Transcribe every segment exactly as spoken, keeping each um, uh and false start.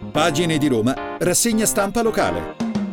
Pagine di Roma, rassegna stampa locale.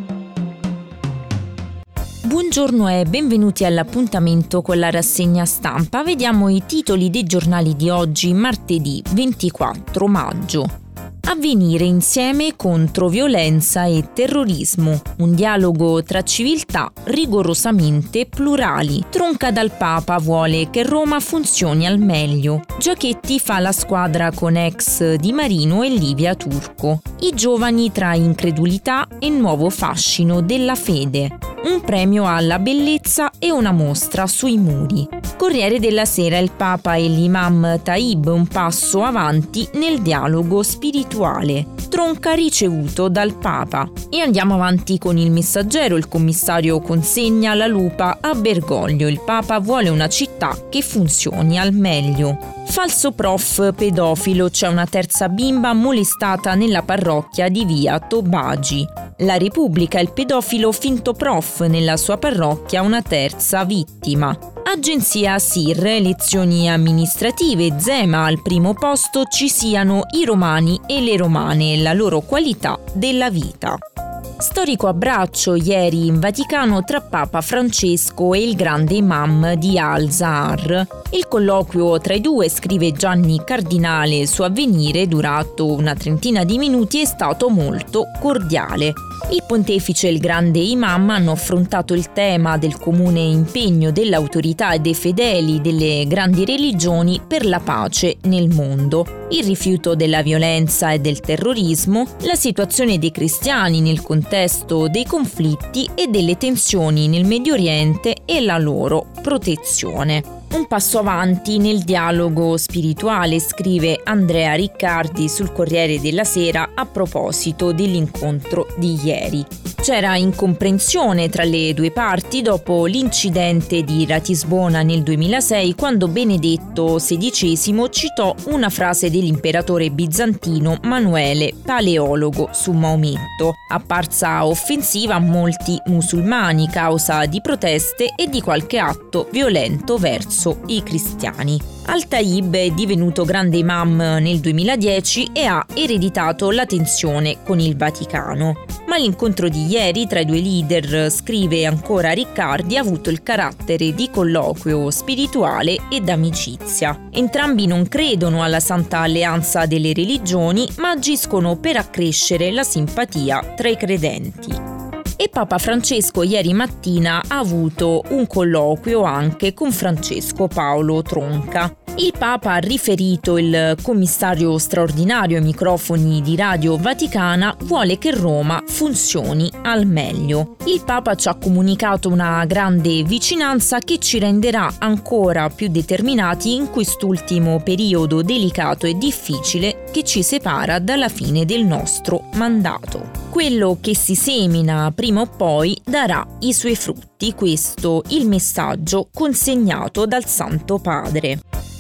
Buongiorno e benvenuti all'appuntamento con la rassegna stampa. Vediamo i titoli dei giornali di oggi, martedì ventiquattro maggio. Avvenire insieme contro violenza e terrorismo. Un dialogo tra civiltà rigorosamente plurali. Tronca dal Papa vuole che Roma funzioni al meglio. Giachetti fa la squadra con ex Di Marino e Livia Turco. I giovani tra incredulità e nuovo fascino della fede. Un premio alla bellezza e una mostra sui muri. Corriere della Sera, il Papa e l'imam Taib un passo avanti nel dialogo spirituale. Tronca ricevuto dal Papa. E andiamo avanti con il Messaggero. Il commissario consegna la lupa a Bergoglio. Il Papa vuole una città che funzioni al meglio. Falso prof pedofilo, c'è una terza bimba molestata nella parrocchia di via Tobagi. La Repubblica, il pedofilo finto prof nella sua parrocchia, una terza vittima. Agenzia S I R, elezioni amministrative, Zema al primo posto, ci siano i romani e le romane e la loro qualità della vita. Storico abbraccio ieri in Vaticano tra Papa Francesco e il grande imam di Al-Azhar. Il colloquio tra i due, scrive Gianni Cardinale su Avvenire, durato una trentina di minuti, è stato molto cordiale. Il pontefice e il grande imam hanno affrontato il tema del comune impegno dell'autorità e dei fedeli delle grandi religioni per la pace nel mondo, il rifiuto della violenza e del terrorismo, la situazione dei cristiani nel contesto dei conflitti e delle tensioni nel Medio Oriente e la loro protezione. Un passo avanti nel dialogo spirituale, scrive Andrea Riccardi sul Corriere della Sera a proposito dell'incontro di ieri. C'era incomprensione tra le due parti dopo l'incidente di Ratisbona nel duemilasei, quando Benedetto sedicesimo citò una frase dell'imperatore bizantino Manuele Paleologo su Maometto, apparsa offensiva a molti musulmani causa di proteste e di qualche atto violento verso i cristiani. Al-Taib è divenuto grande imam nel duemiladieci e ha ereditato la tensione con il Vaticano. Ma l'incontro di ieri tra i due leader, scrive ancora Riccardi, ha avuto il carattere di colloquio spirituale e d'amicizia. Entrambi non credono alla Santa Alleanza delle religioni, ma agiscono per accrescere la simpatia tra i credenti. E Papa Francesco ieri mattina ha avuto un colloquio anche con Francesco Paolo Tronca. Il Papa ha riferito: il commissario straordinario ai microfoni di Radio Vaticana vuole che Roma funzioni al meglio. Il Papa ci ha comunicato una grande vicinanza che ci renderà ancora più determinati in quest'ultimo periodo delicato e difficile che ci separa dalla fine del nostro mandato. Quello che si semina prima o poi darà i suoi frutti. Questo il messaggio consegnato dal Santo Padre.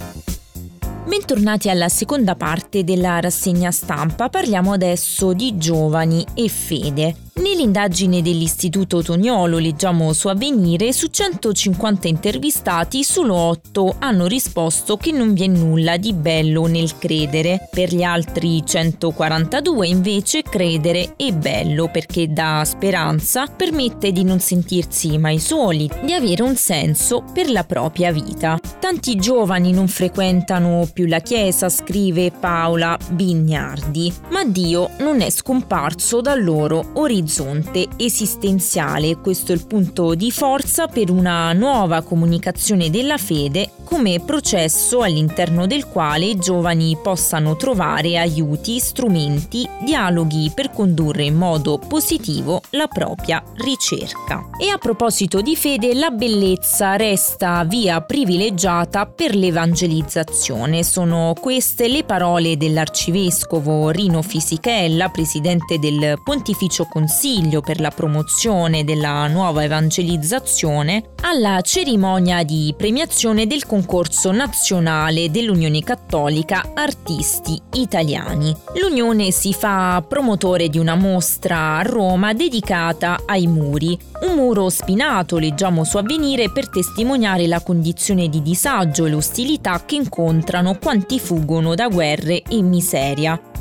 Bentornati alla seconda parte della rassegna stampa. Parliamo adesso di giovani e fede. Nell'indagine dell'Istituto Toniolo, leggiamo su Avvenire, su centocinquanta intervistati solo otto hanno risposto che non vi è nulla di bello nel credere. Per gli altri centoquarantadue invece credere è bello perché dà speranza, permette di non sentirsi mai soli, di avere un senso per la propria vita. Tanti giovani non frequentano più la chiesa, scrive Paola Bignardi, ma Dio non è scomparso dal loro orizzonte esistenziale. Questo è il punto di forza per una nuova comunicazione della fede come processo all'interno del quale i giovani possano trovare aiuti, strumenti, dialoghi per condurre in modo positivo la propria ricerca. E a proposito di fede, la bellezza resta via privilegiata per l'evangelizzazione. Sono queste le parole dell'arcivescovo Rino Fisichella, presidente del Pontificio Consiglio per la promozione della nuova evangelizzazione, alla cerimonia di premiazione del concorso nazionale dell'Unione Cattolica Artisti Italiani. L'Unione si fa promotore di una mostra a Roma dedicata ai muri. Un muro spinato, leggiamo su Avvenire, per testimoniare la condizione di disagio e l'ostilità che incontrano quanti fuggono da guerre e miseria.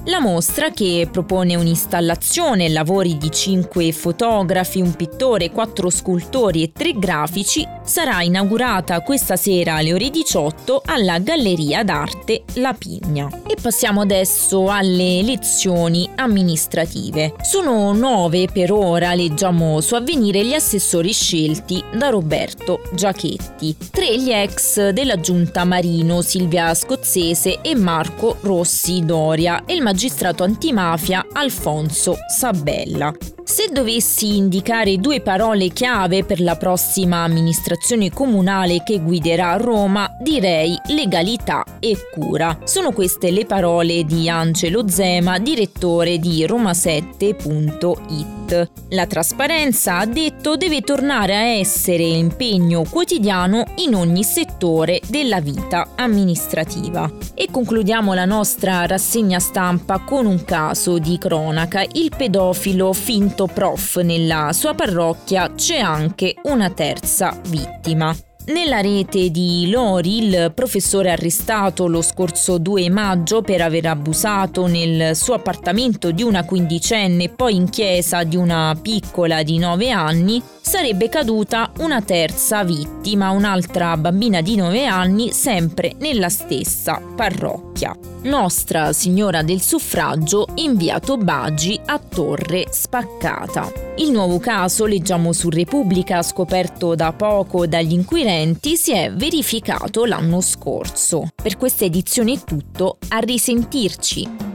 La mostra, che propone un'installazione e lavori di cinque fotografi, un pittore, quattro scultori e tre grafici, sarà inaugurata questa sera alle ore diciotto alla Galleria d'Arte La Pigna. E passiamo adesso alle elezioni amministrative. Sono nove per ora, leggiamo su Avvenire, gli assessori scelti da Roberto Giachetti. Tre gli ex della Giunta Marino, Silvia Scozzese e Marco Rossi Doria, e il magistrato antimafia Alfonso Sabella. Se dovessi indicare due parole chiave per la prossima amministrazione comunale che guiderà Roma, direi legalità e cura. Sono queste le parole di Angelo Zema, direttore di Roma sette punto it. La trasparenza, ha detto, deve tornare a essere impegno quotidiano in ogni settore della vita amministrativa. E concludiamo la nostra rassegna stampa con un caso di cronaca. Il pedofilo finto prof, nella sua parrocchia c'è anche una terza vittima. Nella rete di Lori, il professore arrestato lo scorso due maggio per aver abusato nel suo appartamento di una quindicenne e poi in chiesa di una piccola di nove anni, sarebbe caduta una terza vittima, un'altra bambina di nove anni, sempre nella stessa parrocchia. Nostra Signora del Suffragio in via Tobagi a Torre Spaccata. Il nuovo caso, leggiamo su Repubblica, scoperto da poco dagli inquirenti, si è verificato l'anno scorso. Per questa edizione è tutto, a risentirci.